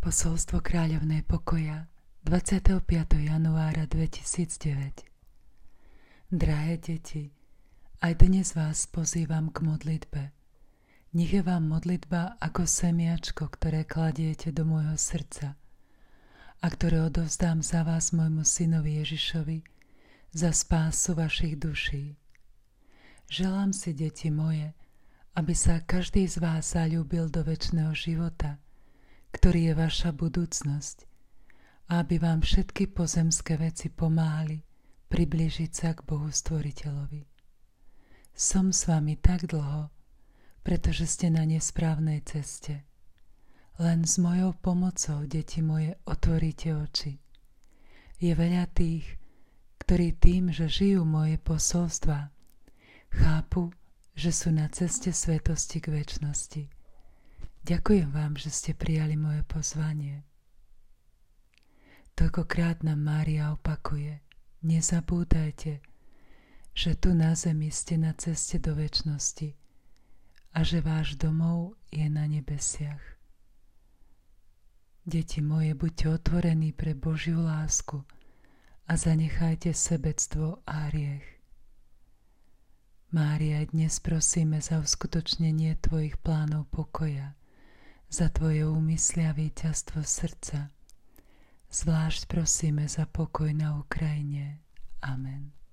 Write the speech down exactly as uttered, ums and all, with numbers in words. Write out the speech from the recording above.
Posolstvo kráľovnej pokoja dvadsiateho piateho januára dvetisícdeväť. Drahé deti, aj dnes vás pozývam k modlitbe. Nech je vám modlitba ako semiačko, ktoré kladiete do môjho srdca a ktoré odovzdám za vás môjmu synovi Ježišovi za spásu vašich duší. Želám si, deti moje, aby sa každý z vás zaľúbil do večného života, ktorý je vaša budúcnosť, a aby vám všetky pozemské veci pomáhali priblížiť sa k Bohu Stvoriteľovi. Som s vami tak dlho, pretože ste na nesprávnej ceste. Len s mojou pomocou, deti moje, otvoríte oči. Je veľa tých, ktorí tým, že žijú moje posolstvá, chápu, že sú na ceste svetosti k večnosti. Ďakujem vám, že ste prijali moje pozvanie. Toľkokrát nám Mária opakuje: nezabúdajte, že tu na zemi ste na ceste do večnosti a že váš domov je na nebesiach. Deti moje, buďte otvorení pre Božiu lásku a zanechajte sebectvo a hriech. Mária, dnes prosíme za uskutočnenie tvojich plánov pokoja, za tvoje úmysly a víťazstvo srdca. Zvlášť prosíme za pokoj na Ukrajine. Amen.